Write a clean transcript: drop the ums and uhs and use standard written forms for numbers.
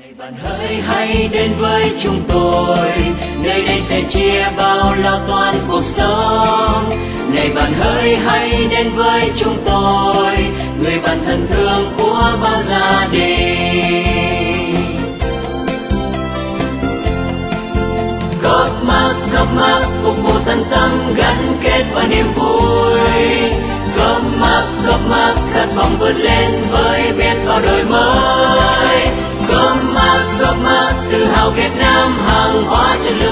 Bạn hỡi hãy đến với chúng tôi, nơi đây sẽ chia bao lo toan cuộc sống. Này bạn hỡi hãy đến với chúng tôi, người bạn thân thương của bao gia đình. Góp mắc phục vụ tận tâm, gắn kết và niềm vui. Góp mắc khát vọng vươn lên với biết bao đổi mới. Góp mắc tự hào Việt Nam, hàng hóa chất lượng